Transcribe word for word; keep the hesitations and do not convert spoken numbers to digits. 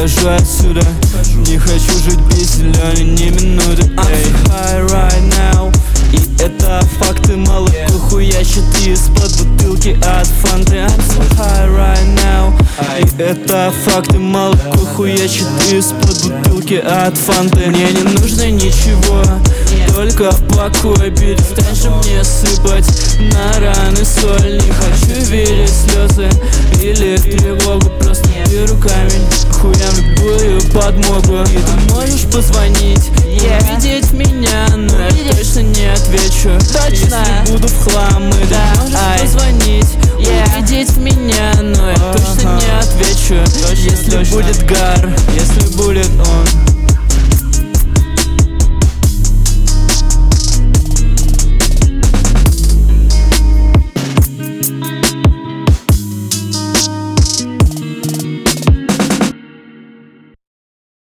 ухожу отсюда. Не хочу жить без зеленой ни минуты. I'm so high right now, и это факты. Молоко хуячит из-под бутылки от фанты. I'm so high right now, и это факты. Молоко хуячит из-под бутылки от фанты. Мне не нужно ничего, только покой. Перестань же мне сыпать на раны соль. Не хочу видеть слезы или тревогу. Просто беру камень, хуям любую подмогу. И ты можешь позвонить, yeah. Увидеть меня, но я точно не отвечу. Точно. Если буду в хлам, и да. Ты можешь Ай. позвонить, yeah. Увидеть меня, но я uh-huh. точно не отвечу. Точно, если точно. будет гар, если